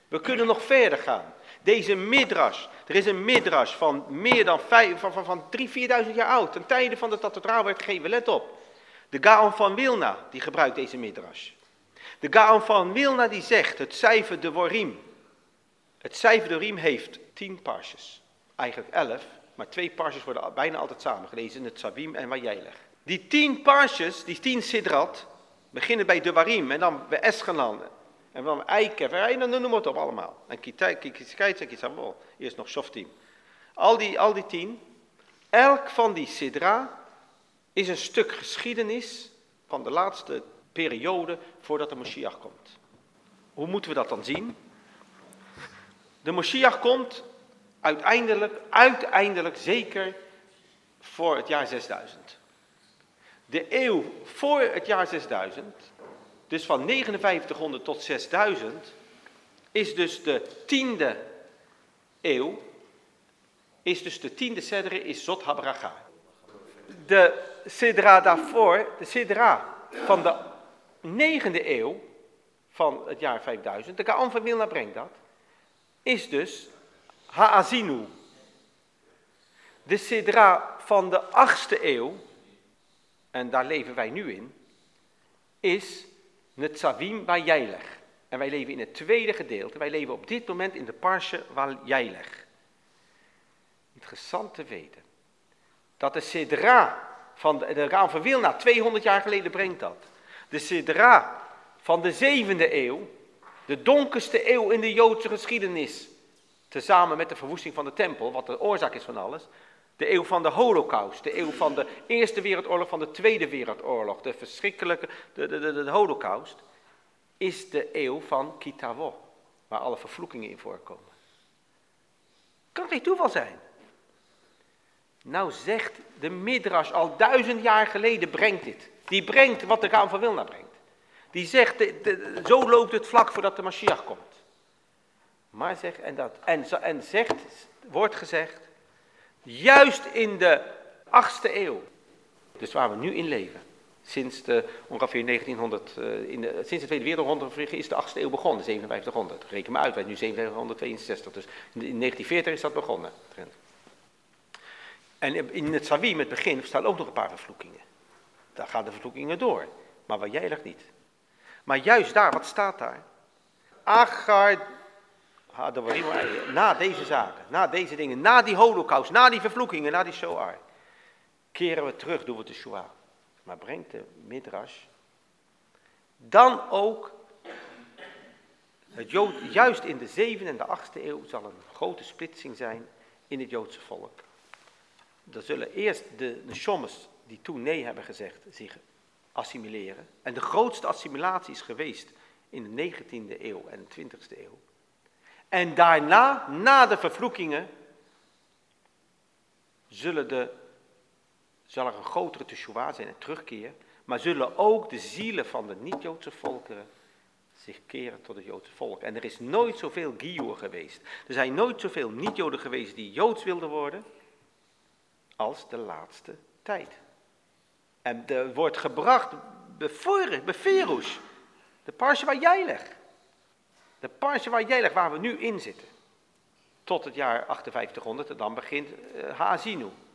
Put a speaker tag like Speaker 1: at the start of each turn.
Speaker 1: We kunnen nog verder gaan. Deze midrash, er is een midrash van meer dan 3.000-4.000 jaar oud. Ten tijde van dat de Torah werd gegeven, let op. De Gaon van Wilna, die gebruikt deze midrash. De Gaon van Wilna die zegt, het cijfer Devorim. Het cijfer Devorim heeft 10 parshes. Eigenlijk 11, maar 2 parshes worden bijna altijd samengelezen. Het Savim en Vayelech. Die 10 parshes, die 10 sidrat, beginnen bij Devarim en dan bij Eschanan. En dan Eikev, en dan noem het op allemaal. En Kitzkijts en Kitzavol. Eerst nog Shoftim. Al die 10. Elk van die sidra is een stuk geschiedenis van de laatste periode voordat de Moshiach komt. Hoe moeten we dat dan zien? De Moshiach komt uiteindelijk zeker voor het jaar 6000. De eeuw voor het jaar 6000, dus van 5900 tot 6000, is dus de 10e eeuw, is dus de 10e sedere, is Zot HaBracha. De sidra daarvoor, de sidra van de 9e eeuw van het jaar 5000, de Gaon van Wilna brengt dat, is dus Ha'azinu. De sidra van de 8e eeuw, en daar leven wij nu in, is Netzavim Vayelech. En wij leven in het tweede gedeelte. Wij leven op dit moment in de Parsha Vayelech. Interessant te weten. Dat de sidra van de Gaon van Wilna 200 jaar geleden brengt dat. De sidra van de 7e eeuw, de donkerste eeuw in de Joodse geschiedenis, tezamen met de verwoesting van de tempel, wat de oorzaak is van alles. De eeuw van de Holocaust, de eeuw van de Eerste Wereldoorlog, van de Tweede Wereldoorlog, de verschrikkelijke, de Holocaust, is de eeuw van Kitavo, waar alle vervloekingen in voorkomen. Kan geen toeval zijn. Nou zegt de Midrash al 1000 jaar geleden brengt dit. Die brengt wat de Gaon van Wilna brengt. Die zegt, zo loopt het vlak voordat de Mashiach komt. Maar wordt gezegd, juist in de 8e eeuw, dus waar we nu in leven, sinds ongeveer 1900, sinds de Tweede Wereldoorlog is de 8e eeuw begonnen, 5700. Reken maar uit, wij zijn nu 1762, dus in 1940 is dat begonnen. En in het Savim, het begin, staan ook nog een paar vervloekingen. Daar gaan de vervloekingen door, maar waar jij ligt niet. Maar juist daar, wat staat daar? Agar, na deze zaken, na deze dingen, na die Holocaust, na die vervloekingen, na die Shoah, keren we terug, doen we de Shoah. Maar brengt de Midrash dan ook, juist in de 7e en de 8e eeuw zal een grote splitsing zijn in het Joodse volk. Dan zullen eerst de Neshomes die toen nee hebben gezegd zich assimileren. En de grootste assimilatie is geweest in de 19e eeuw en de 20e eeuw. En daarna, na de vervloekingen, zal er een grotere teshuwa zijn, een terugkeer. Maar zullen ook de zielen van de niet-Joodse volkeren zich keren tot het Joodse volk. En er is nooit zoveel Giyur geweest. Er zijn nooit zoveel niet-Joden geweest die Joods wilden worden, als de laatste tijd. En er wordt gebracht, beferush, de Parsha Vayelech. De Parsha Vayelech waar we nu in zitten. Tot het jaar 5800 en dan begint Ha'azinu.